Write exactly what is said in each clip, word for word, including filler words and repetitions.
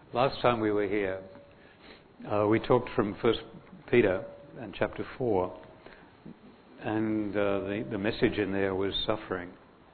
Last time we were here, uh, we talked from First Peter and chapter four, and uh, the, the message in there was suffering.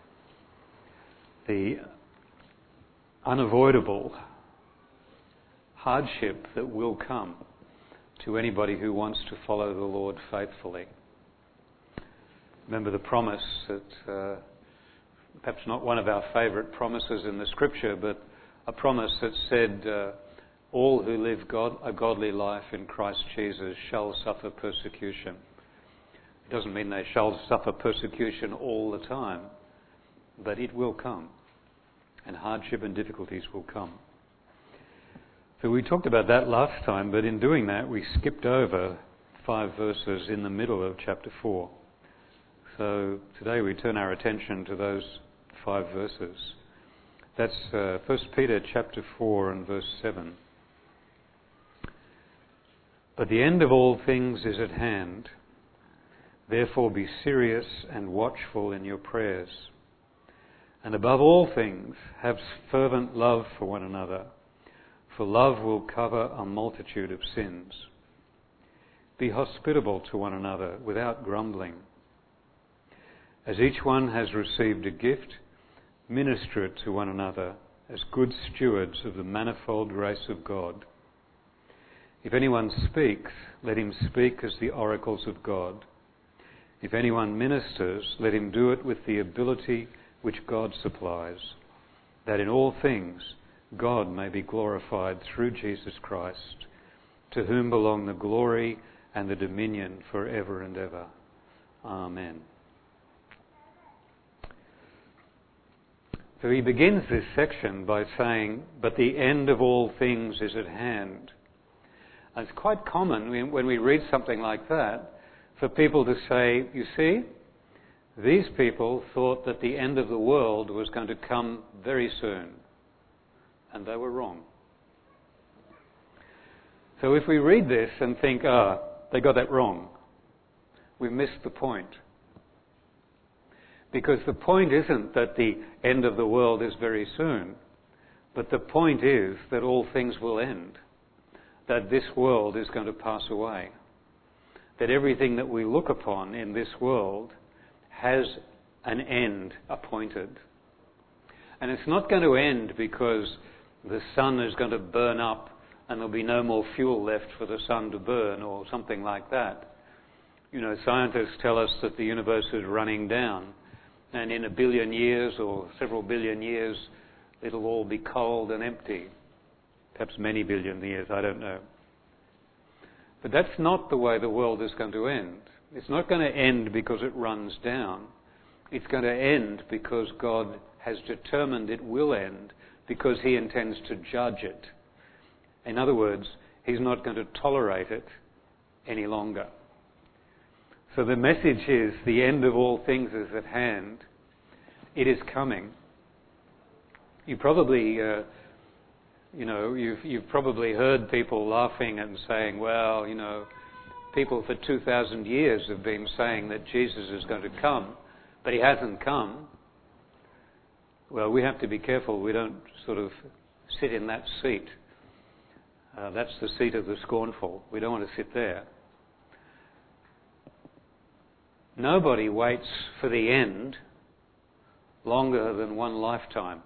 The unavoidable hardship that will come to anybody who wants to follow the Lord faithfully. Remember the promise that, uh, perhaps not one of our favourite promises in the Scripture, but a promise that said, uh, all who live God, a godly life in Christ Jesus shall suffer persecution. It doesn't mean they shall suffer persecution all the time, but it will come, and hardship and difficulties will come. So we talked about that last time, but in doing that we skipped over five verses in the middle of chapter four. So today we turn our attention to those five verses. That's uh, First Peter chapter four and verse seven. But the end of all things is at hand. Therefore be serious and watchful in your prayers. And above all things, have fervent love for one another, for love will cover a multitude of sins. Be hospitable to one another without grumbling. As each one has received a gift, minister it to one another as good stewards of the manifold grace of God. If anyone speaks, let him speak as the oracles of God. If anyone ministers, let him do it with the ability which God supplies, that in all things God may be glorified through Jesus Christ, to whom belong the glory and the dominion forever and ever. Amen. So he begins this section by saying, but the end of all things is at hand. And it's quite common when we read something like that for people to say, you see, these people thought that the end of the world was going to come very soon. And they were wrong. So if we read this and think, ah, they got that wrong, we missed the point. Because the point isn't that the end of the world is very soon, but the point is that all things will end, that this world is going to pass away, that everything that we look upon in this world has an end appointed. And it's not going to end because the sun is going to burn up and there'll be no more fuel left for the sun to burn or something like that. You know, scientists tell us that the universe is running down, and in a billion years or several billion years, it'll all be cold and empty. Perhaps many billion years, I don't know. But that's not the way the world is going to end. It's not going to end because it runs down. It's going to end because God has determined it will end, because he intends to judge it. In other words, he's not going to tolerate it any longer. So the message is, the end of all things is at hand. It is coming. You probably, uh, you know, you've, you've probably heard people laughing and saying, well, you know, people for two thousand years have been saying that Jesus is going to come, but he hasn't come. Well, we have to be careful we don't sort of sit in that seat. Uh, that's the seat of the scornful. We don't want to sit there. Nobody waits for the end longer than one lifetime.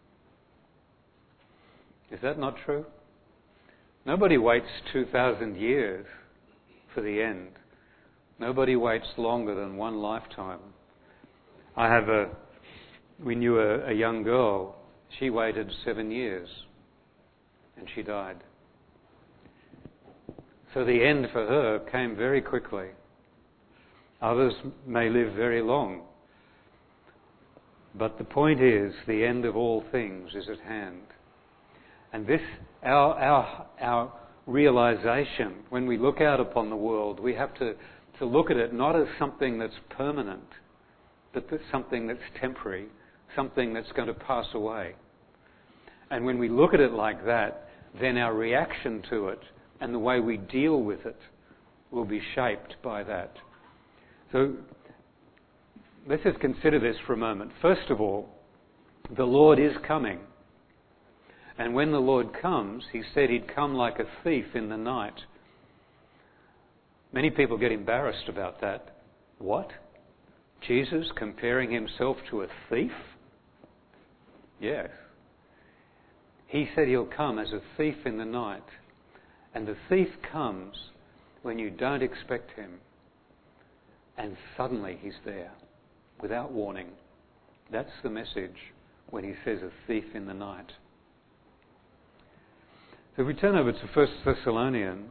Is that not true? Nobody waits two thousand years for the end. Nobody waits longer than one lifetime. I have a, we knew a, a young girl, she waited seven years and she died. So the end for her came very quickly. Others may live very long. But the point is, the end of all things is at hand. And this, our, our, our realization, when we look out upon the world, we have to, to look at it not as something that's permanent, but as something that's temporary, something that's going to pass away. And when we look at it like that, then our reaction to it and the way we deal with it will be shaped by that. So let's just consider this for a moment. First of all, the Lord is coming. And when the Lord comes, he said he'd come like a thief in the night. Many people get embarrassed about that. What? Jesus comparing himself to a thief? Yes. He said he'll come as a thief in the night. And the thief comes when you don't expect him. And suddenly he's there, without warning. That's the message when he says a thief in the night. So if we turn over to First Thessalonians,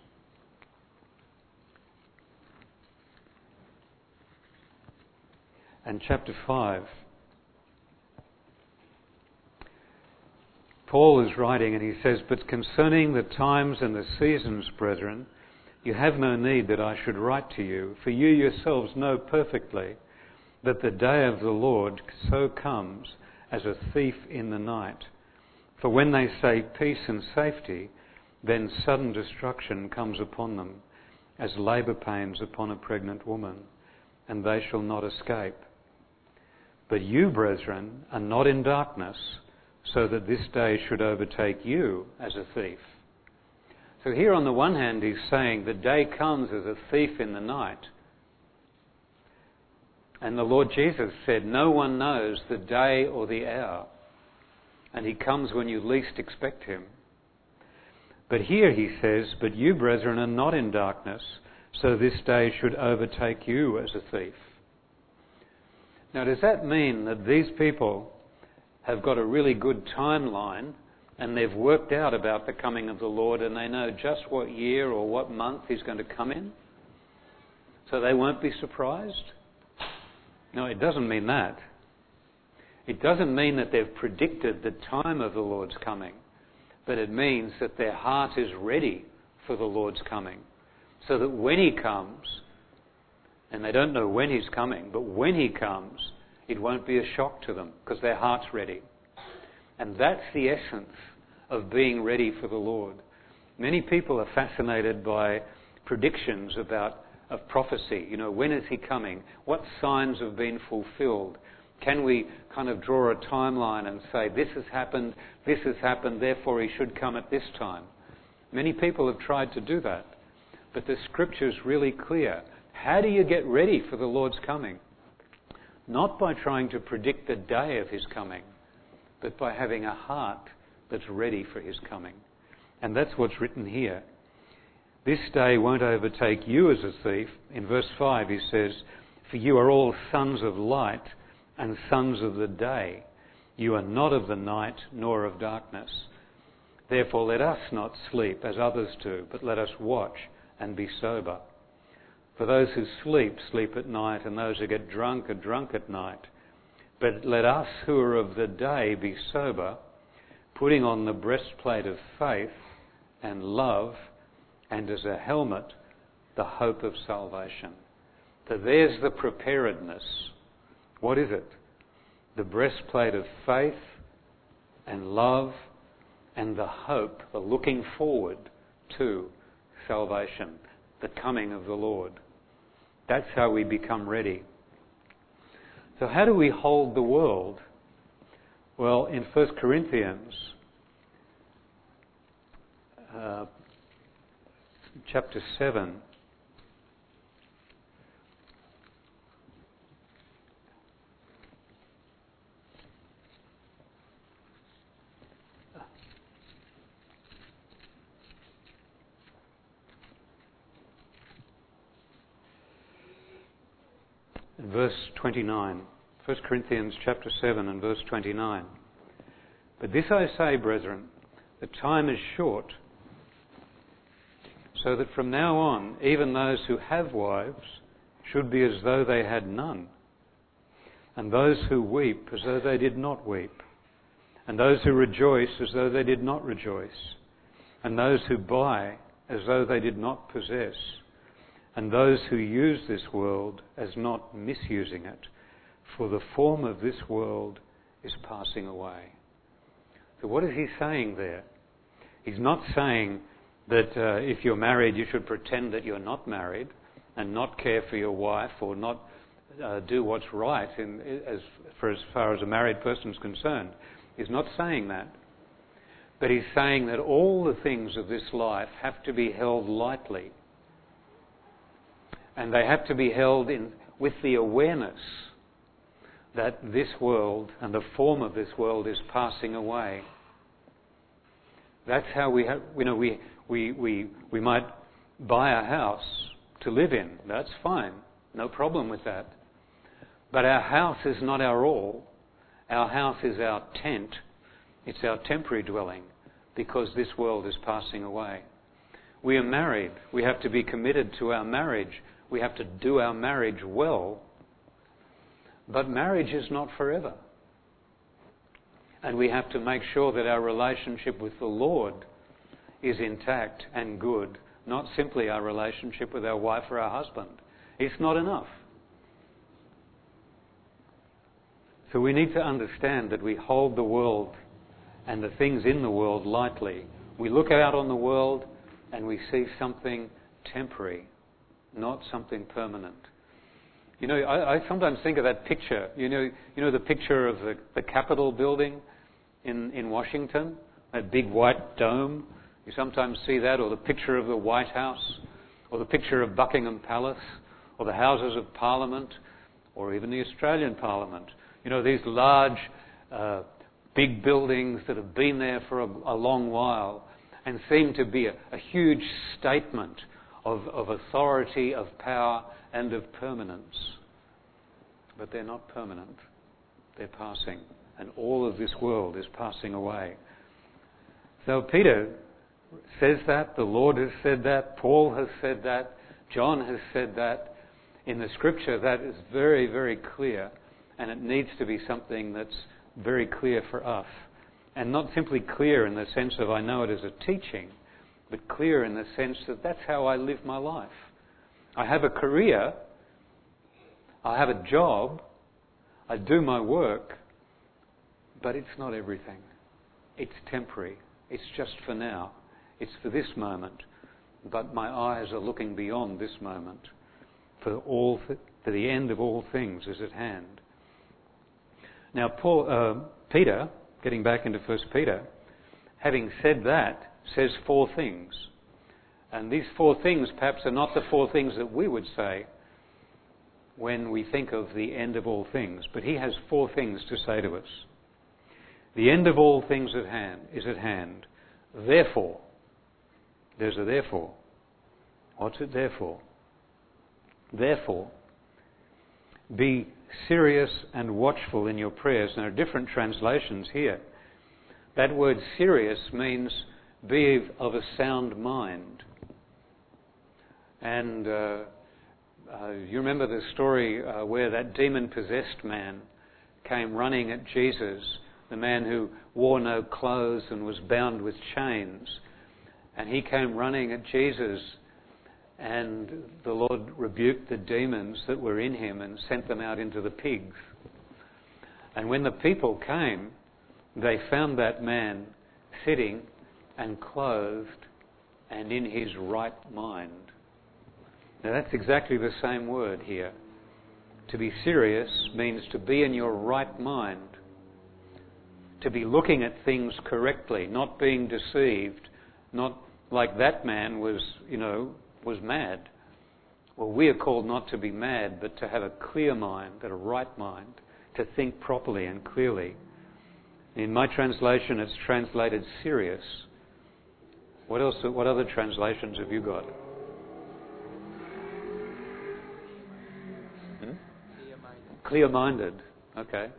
and chapter five, Paul is writing and he says, "But concerning the times and the seasons, brethren, you have no need that I should write to you, for you yourselves know perfectly that the day of the Lord so comes as a thief in the night. For when they say peace and safety, then sudden destruction comes upon them, as labour pains upon a pregnant woman, and they shall not escape. But you, brethren, are not in darkness, so that this day should overtake you as a thief." So here on the one hand he's saying the day comes as a thief in the night. And the Lord Jesus said no one knows the day or the hour. And he comes when you least expect him. But here he says, "But you, brethren, are not in darkness, so this day should overtake you as a thief." Now, does that mean that these people have got a really good timeline and they've worked out about the coming of the Lord and they know just what year or what month he's going to come in? So they won't be surprised? No, it doesn't mean that. It doesn't mean that they've predicted the time of the Lord's coming, but it means that their heart is ready for the Lord's coming, so that when he comes, and they don't know when he's coming, but when he comes, it won't be a shock to them because their heart's ready. And that's the essence of being ready for the Lord. Many people are fascinated by predictions about of prophecy. You know, when is he coming? What signs have been fulfilled? Can we kind of draw a timeline and say, this has happened, this has happened, therefore he should come at this time? Many people have tried to do that. But the scripture's really clear. How do you get ready for the Lord's coming? Not by trying to predict the day of his coming, but by having a heart that's ready for his coming. And that's what's written here. This day won't overtake you as a thief. In verse five he says, "For you are all sons of light and sons of the day. You are not of the night nor of darkness. Therefore let us not sleep as others do, but let us watch and be sober. For those who sleep, sleep at night, and those who get drunk are drunk at night. But let us who are of the day be sober, putting on the breastplate of faith and love, and as a helmet, the hope of salvation." So there's the preparedness. What is it? The breastplate of faith and love and the hope, the looking forward to salvation, the coming of the Lord. That's how we become ready. So how do we hold the world? Well, in First Corinthians uh, chapter seven, verse twenty-nine. First Corinthians chapter seven and verse twenty-nine. "But this I say, brethren, the time is short, so that from now on, even those who have wives should be as though they had none, and those who weep as though they did not weep, and those who rejoice as though they did not rejoice, and those who buy as though they did not possess, and those who use this world as not misusing it, for the form of this world is passing away." So what is he saying there? He's not saying that uh, if you're married you should pretend that you're not married and not care for your wife or not uh, do what's right in, as, for as far as a married person's concerned. He's not saying that. But he's saying that all the things of this life have to be held lightly. And they have to be held in with the awareness that this world and the form of this world is passing away. That's how we have, you know, we, we, we, we might buy a house to live in. That's fine. No problem with that. But our house is not our all. Our house is our tent. It's our temporary dwelling, because this world is passing away. We are married. We have to be committed to our marriage. We have to do our marriage well. But marriage is not forever. And we have to make sure that our relationship with the Lord is intact and good, not simply our relationship with our wife or our husband. It's not enough. So we need to understand that we hold the world and the things in the world lightly. We look out on the world and we see something temporary, not something permanent. You know, I, I sometimes think of that picture. You know, you know the picture of the, the Capitol building in, in Washington, that big white dome. You sometimes see that, or the picture of the White House, or the picture of Buckingham Palace, or the Houses of Parliament, or even the Australian Parliament. You know, these large, uh, big buildings that have been there for a, a long while and seem to be a, a huge statement of, of authority, of power, and of permanence. But they're not permanent. They're passing. And all of this world is passing away. So Peter says that, the Lord has said that, Paul has said that, John has said that. In the Scripture, that is very, very clear. And it needs to be something that's very clear for us. And not simply clear in the sense of I know it as a teaching, but clear in the sense that that's how I live my life. I have a career, I have a job, I do my work, but it's not everything. It's temporary. It's just for now. It's for this moment. But my eyes are looking beyond this moment. For all, th- for the end of all things is at hand. Now, Paul, uh, Peter, getting back into First Peter, having said that, says four things. And these four things perhaps are not the four things that we would say when we think of the end of all things. But he has four things to say to us. The end of all things at hand is at hand. Therefore, there's a therefore. What's it therefore? Therefore, be serious and watchful in your prayers. And there are different translations here. That word serious means be of a sound mind. And uh, uh, you remember the story uh, where that demon-possessed man came running at Jesus, the man who wore no clothes and was bound with chains. And he came running at Jesus, and the Lord rebuked the demons that were in him and sent them out into the pigs. And when the people came, they found that man sitting and clothed and in his right mind. Now that's exactly the same word here. To be serious means to be in your right mind. To be looking at things correctly, not being deceived, not like that man was, you know, was mad. Well, we are called not to be mad, but to have a clear mind, a right mind, to think properly and clearly. In my translation, it's translated serious. What else? What other translations have you got? Hmm? Clear-minded. Clear-minded. Okay.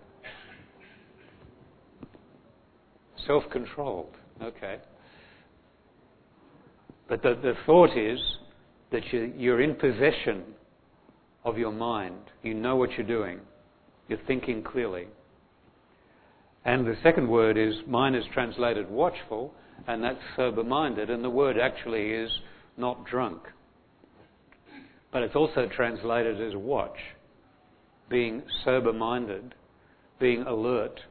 Self-controlled. Okay. But the, the thought is that you, you're in possession of your mind. You know what you're doing. You're thinking clearly. And the second word is, mine is translated watchful, and that's sober-minded. And the word actually is not drunk. But it's also translated as watch, being sober-minded, being alert.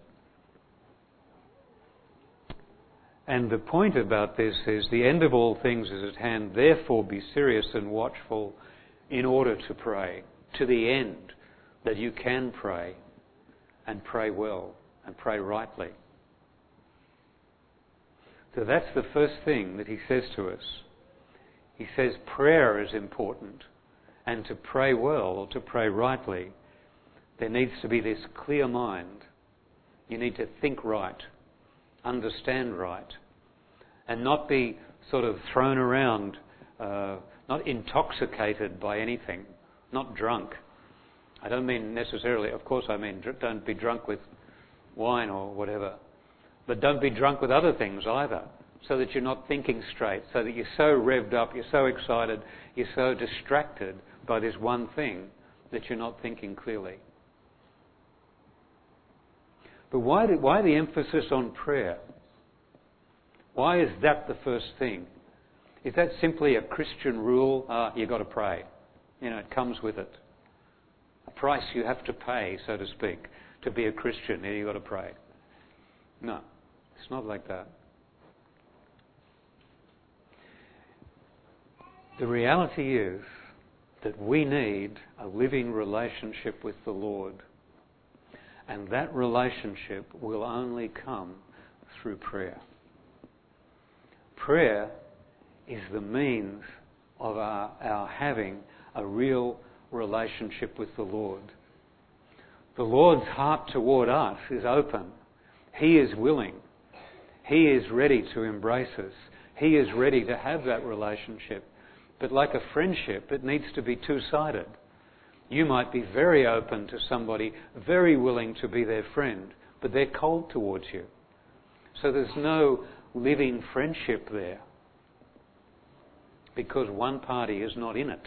And the point about this is the end of all things is at hand. Therefore be serious and watchful in order to pray, to the end that you can pray and pray well and pray rightly. So that's the first thing that he says to us. He says prayer is important, and to pray well or to pray rightly, there needs to be this clear mind. You need to think right, understand right, and not be sort of thrown around, uh, not intoxicated by anything, not drunk. I don't mean necessarily, of course I mean don't be drunk with wine or whatever, but don't be drunk with other things either, so that you're not thinking straight, so that you're so revved up, you're so excited, you're so distracted by this one thing that you're not thinking clearly. But why the, why the emphasis on prayer? Why is that the first thing? Is that simply a Christian rule? Ah, you've got to pray. You know, it comes with it. A price you have to pay, so to speak, to be a Christian. You've got to pray. No, it's not like that. The reality is that we need a living relationship with the Lord. And that relationship will only come through prayer. Prayer is the means of our, our having a real relationship with the Lord. The Lord's heart toward us is open. He is willing. He is ready to embrace us. He is ready to have that relationship. But like a friendship, it needs to be two-sided. You might be very open to somebody, very willing to be their friend, but they're cold towards you. So there's no living friendship there, because one party is not in it.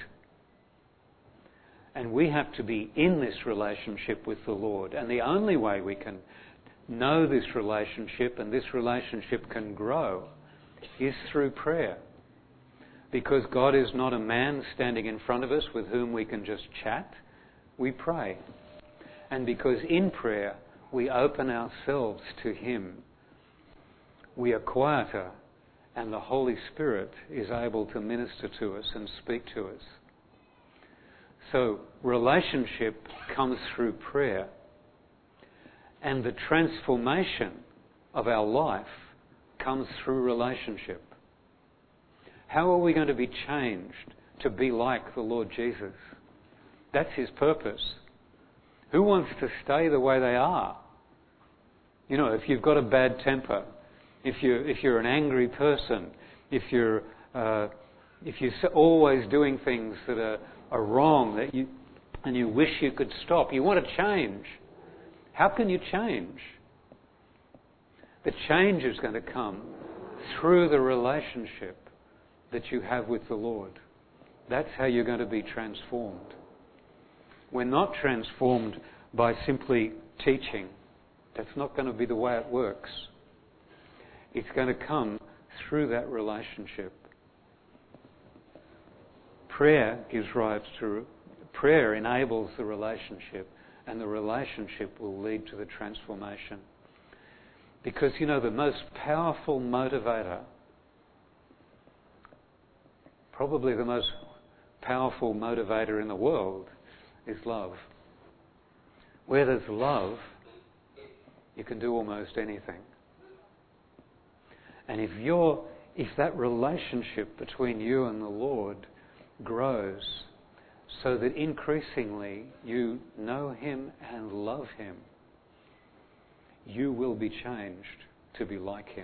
And we have to be in this relationship with the Lord. And the only way we can know this relationship and this relationship can grow is through prayer. Because God is not a man standing in front of us with whom we can just chat. We pray. And because in prayer we open ourselves to Him, we are quieter, and the Holy Spirit is able to minister to us and speak to us. So relationship comes through prayer, and the transformation of our life comes through relationship. How are we going to be changed to be like the Lord Jesus? That's His purpose. Who wants to stay the way they are? You know, if you've got a bad temper, if you if you're an angry person, if you're uh, if you're always doing things that are, are wrong, that you and you wish you could stop, you want to change. How can you change? The change is going to come through the relationship that you have with the Lord. That's how you're going to be transformed. We're not transformed by simply teaching. That's not going to be the way it works. It's going to come through that relationship. Prayer gives rise to, prayer enables the relationship, and the relationship will lead to the transformation. Because, you know, the most powerful motivator, probably the most powerful motivator in the world, is love. Where there's love, you can do almost anything. And if you're, if that relationship between you and the Lord grows so that increasingly you know Him and love Him, you will be changed to be like Him.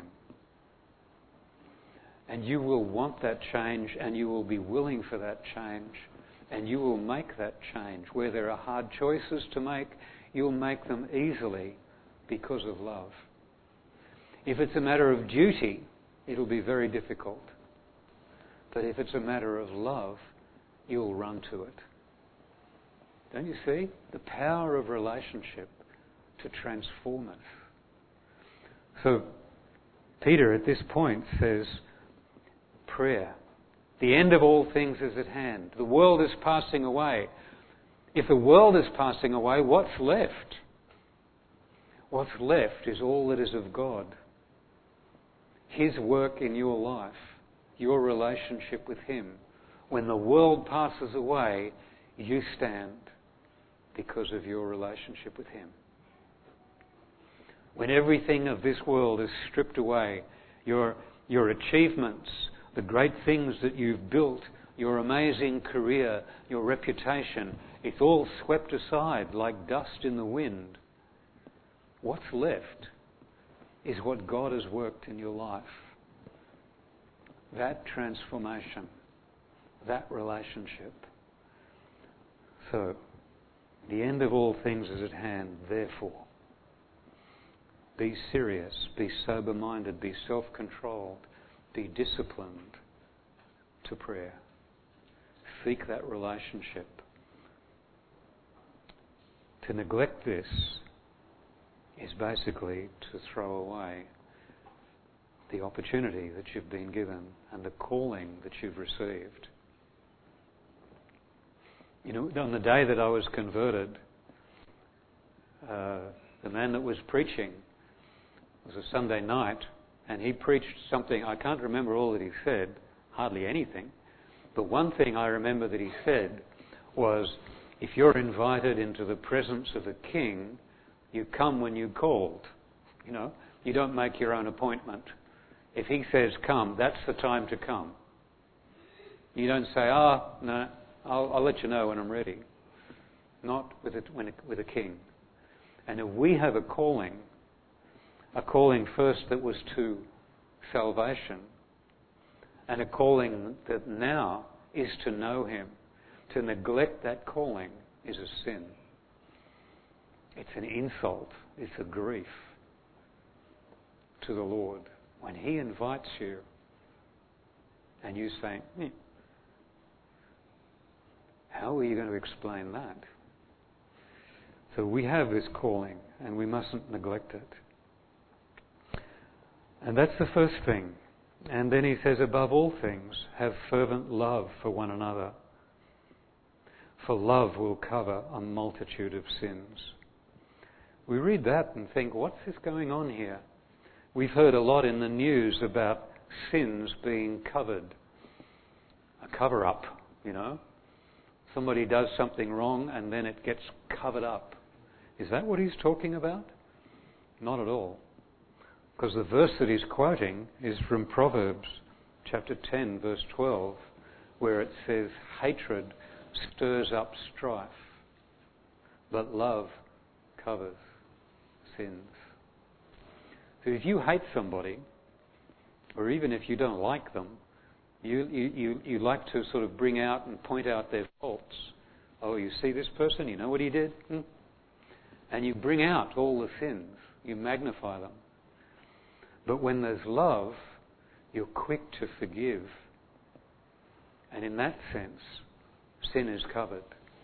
And you will want that change, and you will be willing for that change, and you will make that change. Where there are hard choices to make, you'll make them easily because of love. If it's a matter of duty, it'll be very difficult. But if it's a matter of love, you'll run to it. Don't you see? The power of relationship to transform us. So, Peter at this point says, prayer. The end of all things is at hand. The world is passing away. If the world is passing away, what's left? What's left is all that is of God. His work in your life, your relationship with Him. When the world passes away, you stand because of your relationship with Him. When everything of this world is stripped away, your your achievements, the great things that you've built, your amazing career, your reputation, it's all swept aside like dust in the wind. What's left is what God has worked in your life. That transformation, that relationship. So, the end of all things is at hand, therefore. Be serious, be sober-minded, be self-controlled, be disciplined to prayer. Seek that relationship. To neglect this is basically to throw away the opportunity that you've been given and the calling that you've received. You know, on the day that I was converted, uh, the man that was preaching, it was a Sunday night, and he preached something, I can't remember all that he said, hardly anything, but one thing I remember that he said was, if you're invited into the presence of a king, you come when you're called. You know, you don't make your own appointment. If he says come, that's the time to come. You don't say, ah, oh, no, I'll, I'll let you know when I'm ready. Not with a, when a, with a king. And if we have a calling, a calling first that was to salvation, and a calling that now is to know him. To neglect that calling is a sin. It's an insult. It's a grief to the Lord. When he invites you and you say, hmm, how are you going to explain that? So we have this calling and we mustn't neglect it. And that's the first thing. And then he says, above all things, have fervent love for one another. For love will cover a multitude of sins. We read that and think, what's this going on here? We've heard a lot in the news about sins being covered. A cover-up, you know. Somebody does something wrong and then it gets covered up. Is that what he's talking about? Not at all. Because the verse that he's quoting is from Proverbs chapter ten, verse twelve, where it says, hatred stirs up strife, but love covers sins. So if you hate somebody, or even if you don't like them, you, you, you, you like to sort of bring out and point out their faults. Oh, you see this person, you know what he did? Hmm? And you bring out all the sins, you magnify them. But when there's love, you're quick to forgive. And in that sense, sin is covered.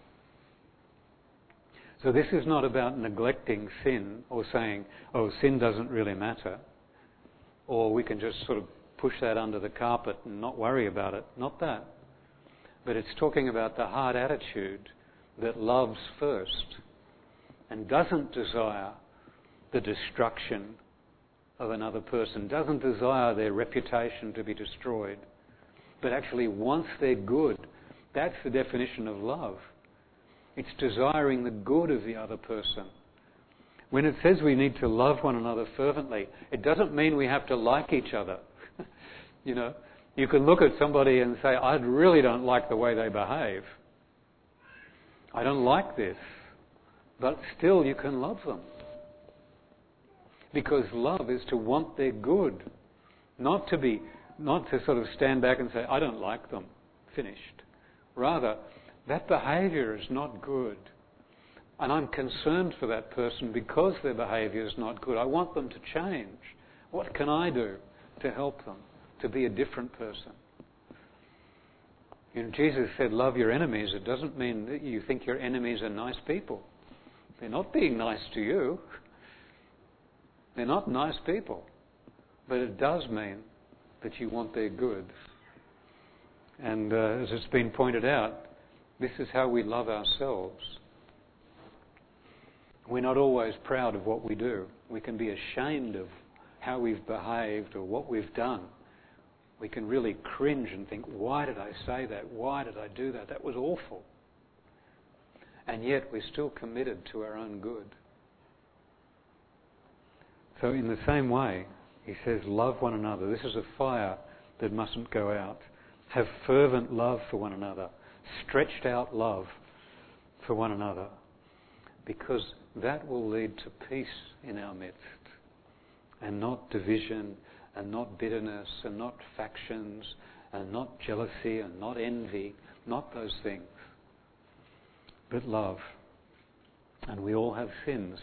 So this is not about neglecting sin or saying, oh, sin doesn't really matter. Or we can just sort of push that under the carpet and not worry about it. Not that. But it's talking about the hard attitude that loves first and doesn't desire the destruction of another person, doesn't desire their reputation to be destroyed, but actually wants their good. That's the definition of love. It's desiring the good of the other person. When it says we need to love one another fervently, it doesn't mean we have to like each other. You know, you can look at somebody and say, I really don't like the way they behave. I don't like this. But still you can love them. Because love is to want their good, not to be, not to sort of stand back and say, I don't like them, finished. Rather, that behaviour is not good. And I'm concerned for that person because their behaviour is not good. I want them to change. What can I do to help them to be a different person? You know, Jesus said, love your enemies. It doesn't mean that you think your enemies are nice people. They're not being nice to you. They're not nice people. But it does mean that you want their good. And uh, as it's been pointed out, this is how we love ourselves. We're not always proud of what we do. We can be ashamed of how we've behaved or what we've done. We can really cringe and think, why did I say that? Why did I do that? That was awful. And yet we're still committed to our own good. So in the same way, He says, love one another. This is a fire that mustn't go out. Have fervent love for one another. Stretched out love for one another. Because that will lead to peace in our midst. And not division, and not bitterness, and not factions, and not jealousy, and not envy. Not those things. But love. And we all have sins.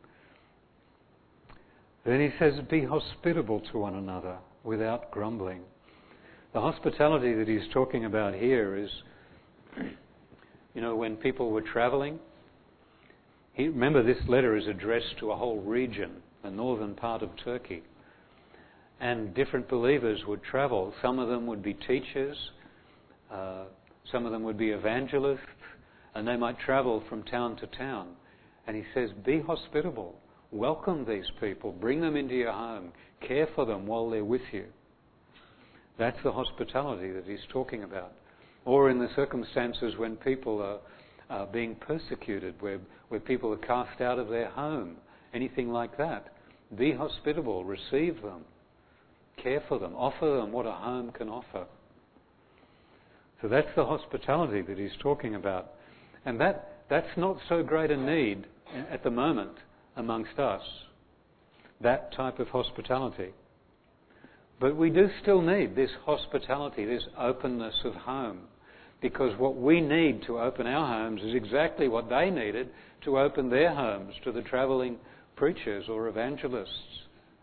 Then he says, be hospitable to one another without grumbling. The hospitality that he's talking about here is, you know, when people were travelling. He, remember, this letter is addressed to a whole region, the northern part of Turkey. And different believers would travel. Some of them would be teachers. Uh, some of them would be evangelists. And they might travel from town to town. And he says, be hospitable. Welcome these people. Bring them into your home. Care for them while they're with you. That's the hospitality that he's talking about. Or in the circumstances when people are, are being persecuted, where, where people are cast out of their home, anything like that. Be hospitable. Receive them. Care for them. Offer them what a home can offer. So that's the hospitality that he's talking about. And that that's not so great a need at the moment amongst us, that type of hospitality. But we do still need this hospitality, this openness of home, because what we need to open our homes is exactly what they needed to open their homes to the travelling preachers or evangelists.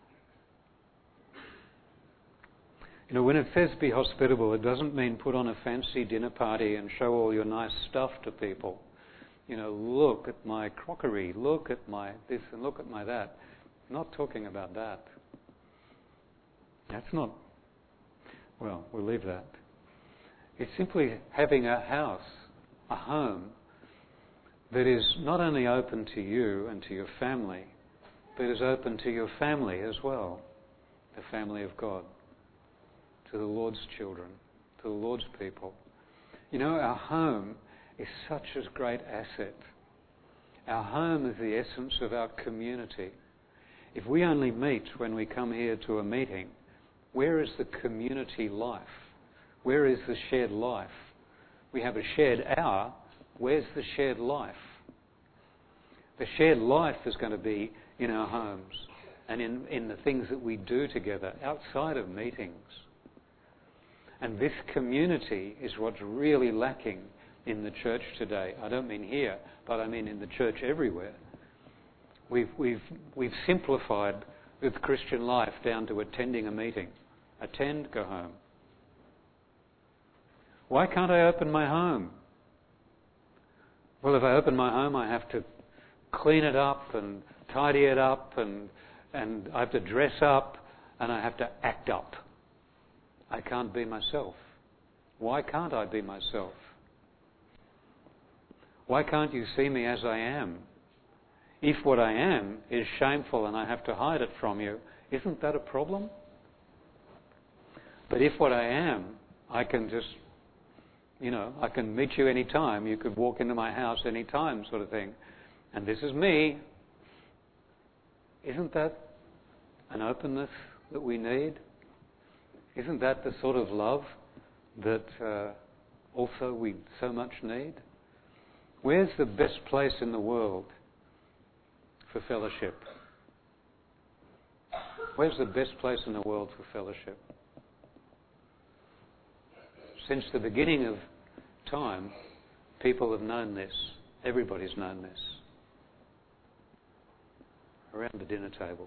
You know, when it says be hospitable, it doesn't mean put on a fancy dinner party and show all your nice stuff to people. You know, look at my crockery, look at my this and look at my that. I'm not talking about that. That's not, well, we'll leave that. It's simply having a house, a home, that is not only open to you and to your family, but is open to your family as well, the family of God, to the Lord's children, to the Lord's people. You know, our home is such a great asset. Our home is the essence of our community. If we only meet when we come here to a meeting, where is the community life? Where is the shared life? We have a shared hour. Where's the shared life? The shared life is going to be in our homes and in, in the things that we do together outside of meetings. And this community is what's really lacking in the church today. I don't mean here, but I mean in the church everywhere. We've, we've, we've simplified the Christian life down to attending a meeting. Attend, go home. Why can't I open my home? Well, if I open my home, I have to clean it up and tidy it up, and and I have to dress up, and I have to act up. I can't be myself. Why can't I be myself? Why can't you see me as I am? If what I am is shameful and I have to hide it from you, isn't that a problem? But if what I am, I can just, you know, I can meet you any time. You could walk into my house any time, sort of thing. And this is me. Isn't that an openness that we need? Isn't that the sort of love that uh, also we so much need? Where's the best place in the world for fellowship? Where's the best place in the world for fellowship? Since the beginning of time, people have known this. Everybody's known this. Around the dinner table.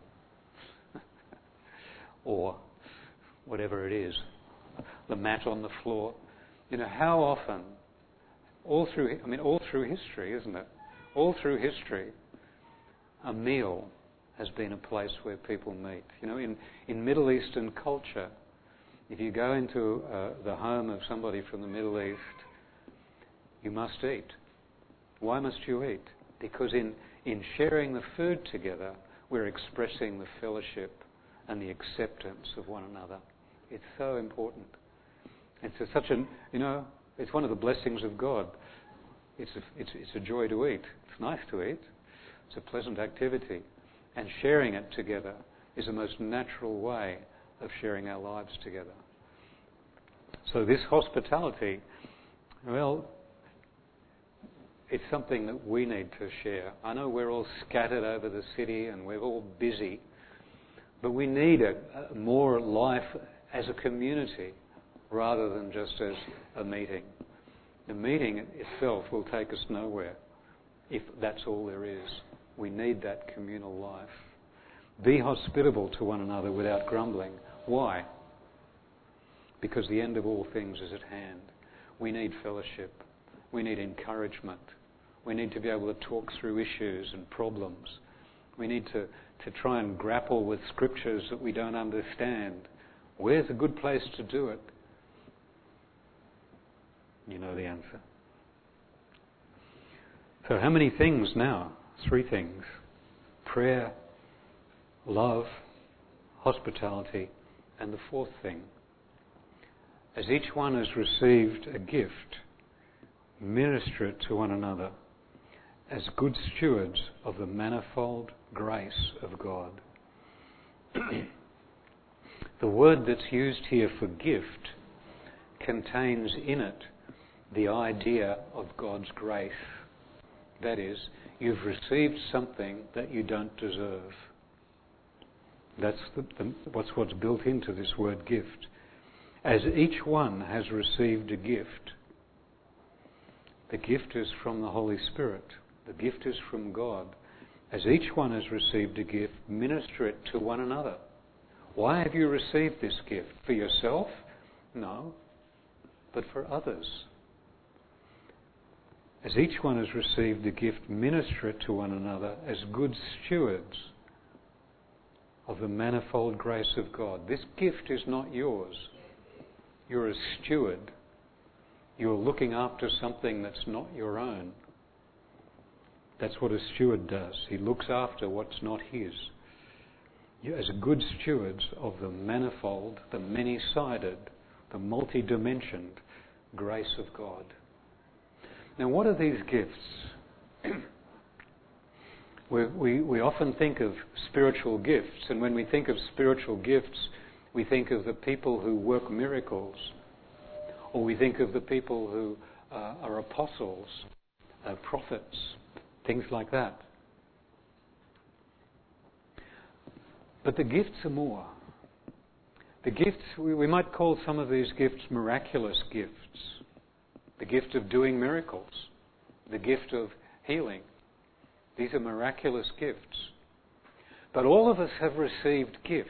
Or whatever it is. The mat on the floor. You know, how often, all through, I mean, all through history, isn't it? All through history, a meal has been a place where people meet. You know, in, in Middle Eastern culture, if you go into uh, the home of somebody from the Middle East, you must eat. Why must you eat? Because in, in sharing the food together, we're expressing the fellowship and the acceptance of one another. It's so important. It's a, such a, you know, it's one of the blessings of God. It's a, it's, it's a joy to eat. It's nice to eat. It's a pleasant activity. And sharing it together is the most natural way of sharing our lives together. So this hospitality, well, it's something that we need to share. I know we're all scattered over the city and we're all busy, but we need a, a more life as a community rather than just as a meeting. The meeting itself will take us nowhere if that's all there is. We need that communal life. Be hospitable to one another without grumbling. Why? Because the end of all things is at hand. We need fellowship. We need encouragement. We need to be able to talk through issues and problems. We need to, to try and grapple with scriptures that we don't understand. Where's a good place to do it? You know the answer. So how many things now? Three things. Prayer, love, hospitality, and the fourth thing. As each one has received a gift, minister it to one another as good stewards of the manifold grace of God. The word that's used here for gift contains in it the idea of God's grace. That is, you've received something that you don't deserve. That's the, the, what's what's built into this word gift. As each one has received a gift, the gift is from the Holy Spirit. The gift is from God. As each one has received a gift, minister it to one another. Why have you received this gift? For yourself? No, but for others. As each one has received a gift, minister it to one another as good stewards of the manifold grace of God. This gift is not yours. You're a steward. You're looking after something that's not your own. That's what a steward does. He looks after what's not his. You, as good stewards of the manifold, the many-sided, the multi-dimensioned grace of God. Now, what are these gifts? we, we, we often think of spiritual gifts, and when we think of spiritual gifts, we think of the people who work miracles, or we think of the people who uh, are apostles, uh, prophets, things like that. But the gifts are more. The gifts, we, we might call some of these gifts miraculous gifts. The gift of doing miracles, the gift of healing. These are miraculous gifts. But all of us have received gifts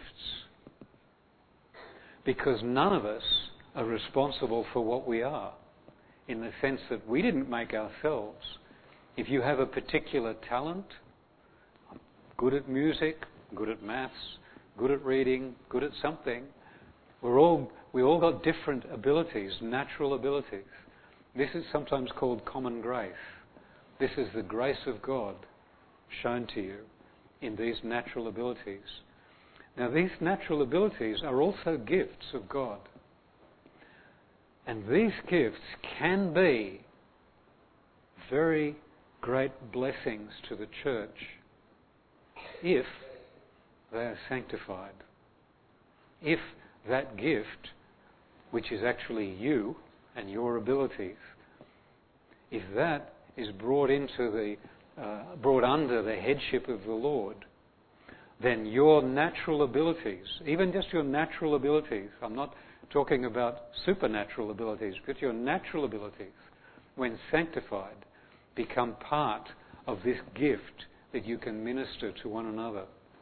because none of us are responsible for what we are, in the sense that we didn't make ourselves. If you have a particular talent, good at music, good at maths, good at reading, good at something, we're all, we all got different abilities, natural abilities. This is sometimes called common grace. This is the grace of God shown to you in these natural abilities. Now, these natural abilities are also gifts of God. And these gifts can be very great blessings to the church if they are sanctified. If that gift, which is actually you and your abilities, if that is brought into the uh, brought under the headship of the Lord, then your natural abilities, even just your natural abilities, I'm not talking about supernatural abilities, but your natural abilities, when sanctified, become part of this gift that you can minister to one another.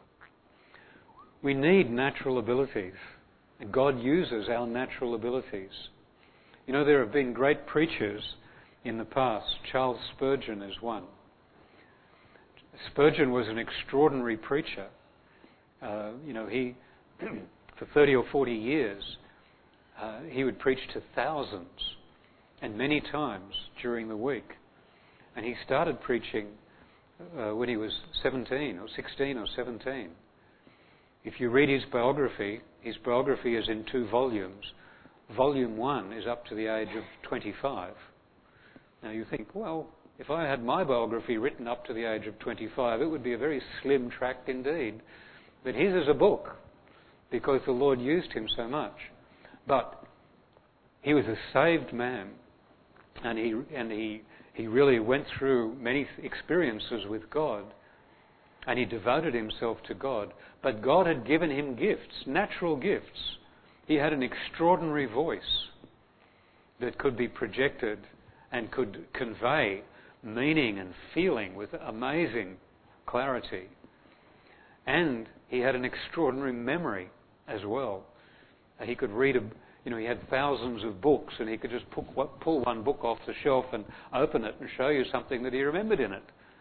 We need natural abilities, and God uses our natural abilities. You know, there have been great preachers in the past. Charles Spurgeon is one. Spurgeon was an extraordinary preacher. Uh, you know, he, for thirty or forty years, uh, he would preach to thousands, and many times during the week. And he started preaching uh, when he was seventeen or sixteen or seventeen. If you read his biography, his biography is in two volumes. Volume one is up to the age of twenty-five. Now you think, well, if I had my biography written up to the age of twenty-five, it would be a very slim tract indeed. But his is a book, because the Lord used him so much. But he was a saved man, and he and he he really went through many experiences with God, and he devoted himself to God. But God had given him gifts, natural gifts. He had an extraordinary voice that could be projected and could convey meaning and feeling with amazing clarity. And he had an extraordinary memory as well. He could read a, you know, he had thousands of books, and he could just pull, pull one book off the shelf and open it and show you something that he remembered in it.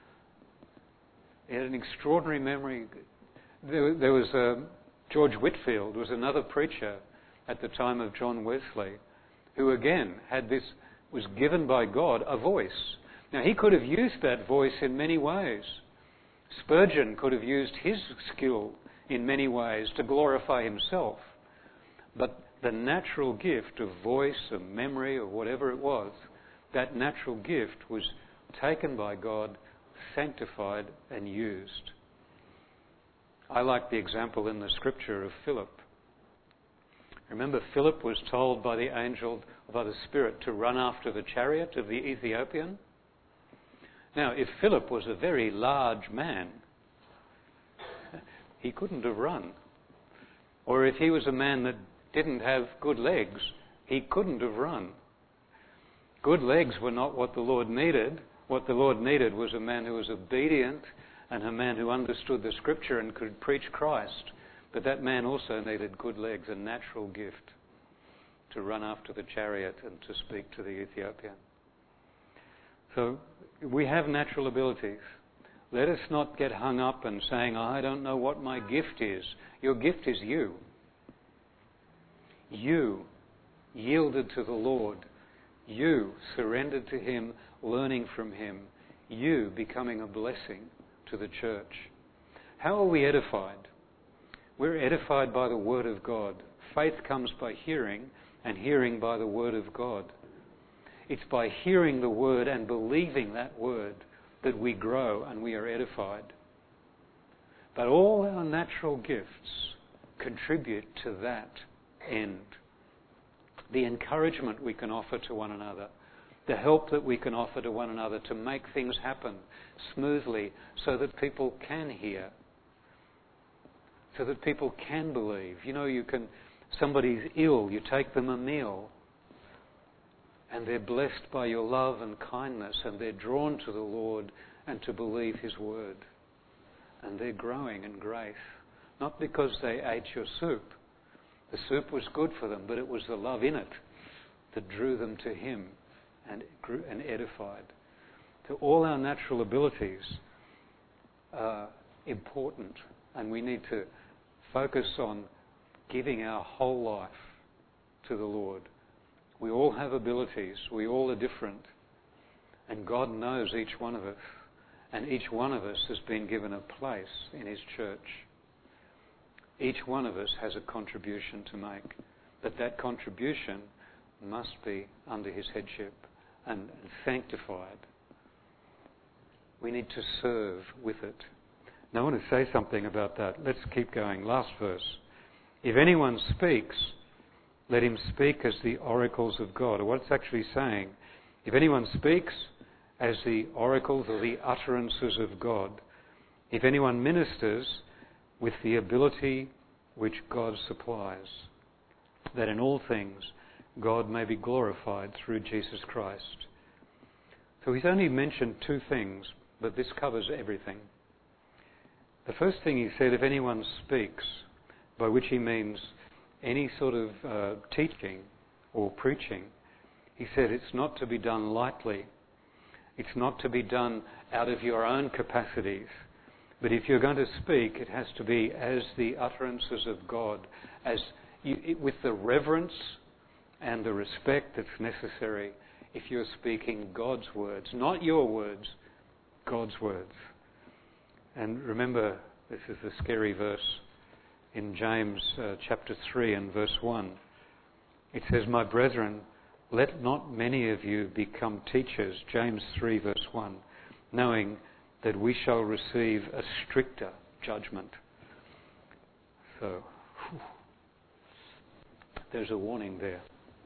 He had an extraordinary memory. There, there was uh, George Whitefield was another preacher at the time of John Wesley, who again had this, was given by God a voice. Now he could have used that voice in many ways. Spurgeon could have used his skill in many ways to glorify himself. But the natural gift of voice, of memory, or whatever it was, that natural gift was taken by God, sanctified and used. I like the example in the scripture of Philip. Remember, Philip was told by the angel, by the Spirit, to run after the chariot of the Ethiopian. Now, if Philip was a very large man, he couldn't have run. Or if he was a man that didn't have good legs, he couldn't have run. Good legs were not what the Lord needed. What the Lord needed was a man who was obedient and a man who understood the Scripture and could preach Christ. But that man also needed good legs, a natural gift to run after the chariot and to speak to the Ethiopian. So we have natural abilities. Let us not get hung up and saying, I don't know what my gift is. Your gift is you. You yielded to the Lord. You surrendered to Him, learning from Him. You becoming a blessing to the church. How are we edified? We're edified by the Word of God. Faith comes by hearing, and hearing by the Word of God. It's by hearing the Word and believing that Word that we grow and we are edified. But all our natural gifts contribute to that end. The encouragement we can offer to one another, the help that we can offer to one another to make things happen smoothly so that people can hear, so that people can believe. You know, you can, somebody's ill, you take them a meal, and they're blessed by your love and kindness, and they're drawn to the Lord and to believe His Word. And they're growing in grace, not because they ate your soup. The soup was good for them, but it was the love in it that drew them to Him and grew and edified. So all our natural abilities are important, and we need to focus on giving our whole life to the Lord. We all have abilities. We all are different. And God knows each one of us. And each one of us has been given a place in His church. Each one of us has a contribution to make. But that contribution must be under His headship and sanctified. We need to serve with it. Now I want to say something about that. Let's keep going. Last verse. If anyone speaks, let him speak as the oracles of God. Or what it's actually saying, if anyone speaks as the oracles or the utterances of God, if anyone ministers with the ability which God supplies, that in all things God may be glorified through Jesus Christ. So he's only mentioned two things, but this covers everything. The first thing he said, if anyone speaks, by which he means any sort of uh, teaching or preaching, he said it's not to be done lightly. It's not to be done out of your own capacities. But if you're going to speak, it has to be as the utterances of God, as you, it, with the reverence and the respect that's necessary if you're speaking God's words, not your words, God's words. And remember, this is the scary verse in James uh, chapter three and verse one. It says, my brethren, let not many of you become teachers, James three verse one, knowing that we shall receive a stricter judgment. So, whew, there's a warning there.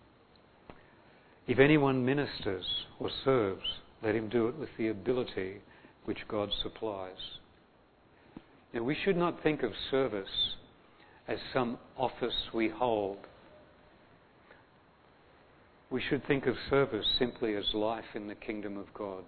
If anyone ministers or serves, let him do it with the ability which God supplies. Now, we should not think of service as some office we hold. We should think of service simply as life in the kingdom of God.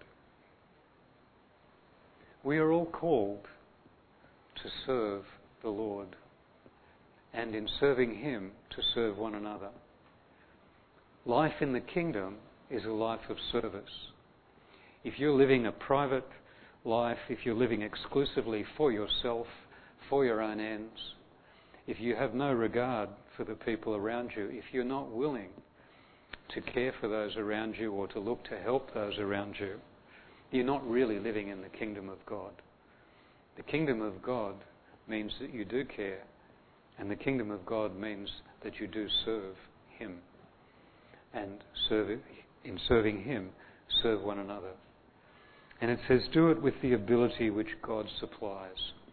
We are all called to serve the Lord, and in serving Him, to serve one another. Life in the kingdom is a life of service. If you're living a private life, if you're living exclusively for yourself, for your own ends, if you have no regard for the people around you, if you're not willing to care for those around you or to look to help those around you, you're not really living in the kingdom of God. The kingdom of God means that you do care, and the kingdom of God means that you do serve Him. And serve, in serving Him, serve one another. And it says, do it with the ability which God supplies.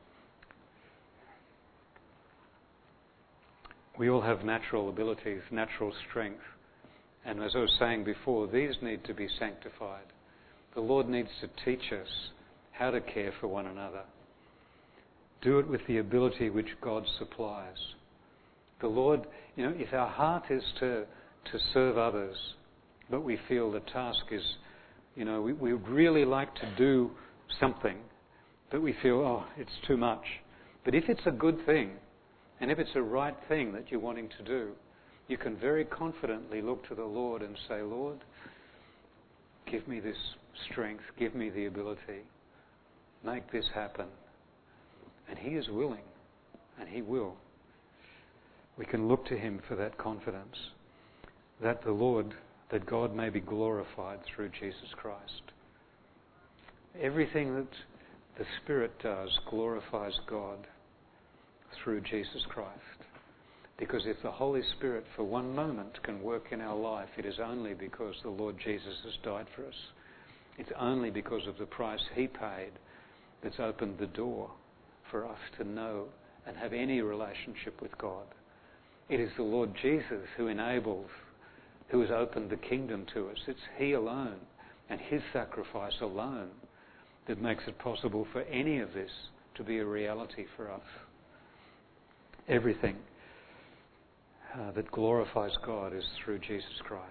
We all have natural abilities, natural strength. And as I was saying before, these need to be sanctified. The Lord needs to teach us how to care for one another. Do it with the ability which God supplies. The Lord, you know, if our heart is to, to serve others, but we feel the task is, you know, we, we would really like to do something, but we feel, oh, it's too much. But if it's a good thing, and if it's a right thing that you're wanting to do, you can very confidently look to the Lord and say, Lord, give me this strength, give me the ability, make this happen. And He is willing, and He will. We can look to Him for that confidence, that the Lord, that God may be glorified through Jesus Christ. Everything that the Spirit does glorifies God through Jesus Christ. Because if the Holy Spirit for one moment can work in our life, it is only because the Lord Jesus has died for us. It's only because of the price He paid that's opened the door for us to know and have any relationship with God. It is the Lord Jesus who enables, who has opened the kingdom to us. It's He alone and His sacrifice alone that makes it possible for any of this to be a reality for us. Everything uh, that glorifies God is through Jesus Christ.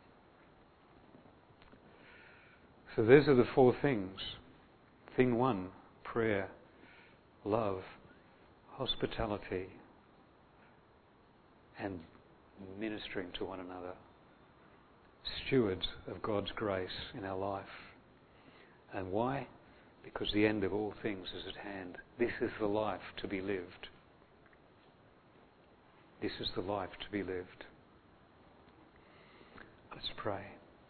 So those are the four things. Thing one, prayer, love, hospitality, and ministering to one another. Stewards of God's grace in our life. And why? Because the end of all things is at hand. This is the life to be lived. This is the life to be lived. Let's pray.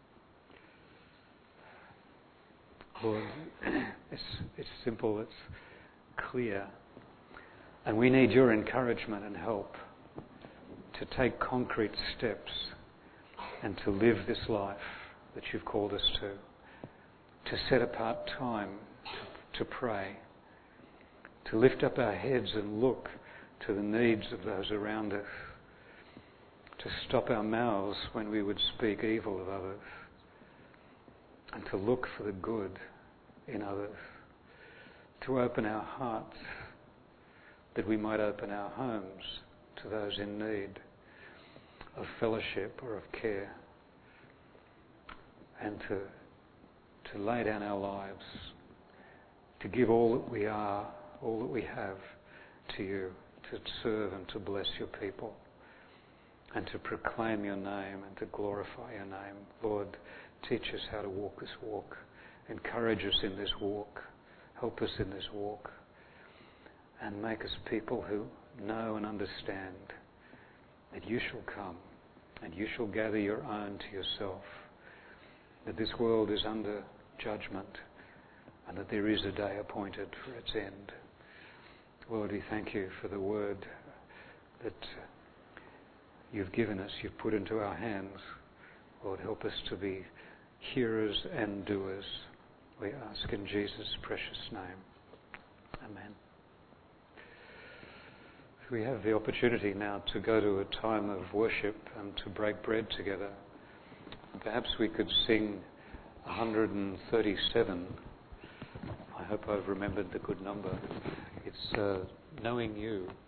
Lord, it's, it's simple, it's clear. And we need your encouragement and help to take concrete steps and to live this life that you've called us to. To set apart time to, to pray. To lift up our heads and look to the needs of those around us. To stop our mouths when we would speak evil of others. And to look for the good in others. To open our hearts that we might open our homes to those in need of fellowship or of care. And to, to lay down our lives. To give all that we are, all that we have to you. To serve and to bless your people. And to proclaim your name and to glorify your name. Lord, teach us how to walk this walk. Encourage us in this walk. Help us in this walk. And make us people who know and understand that you shall come and you shall gather your own to yourself. That this world is under judgment and that there is a day appointed for its end. Lord, we thank you for the word that you've given us, you've put into our hands. Lord, help us to be hearers and doers. We ask in Jesus' precious name. Amen. We have the opportunity now to go to a time of worship and to break bread together. Perhaps we could sing one hundred thirty-seven. I hope I've remembered the good number. It's uh, Knowing You.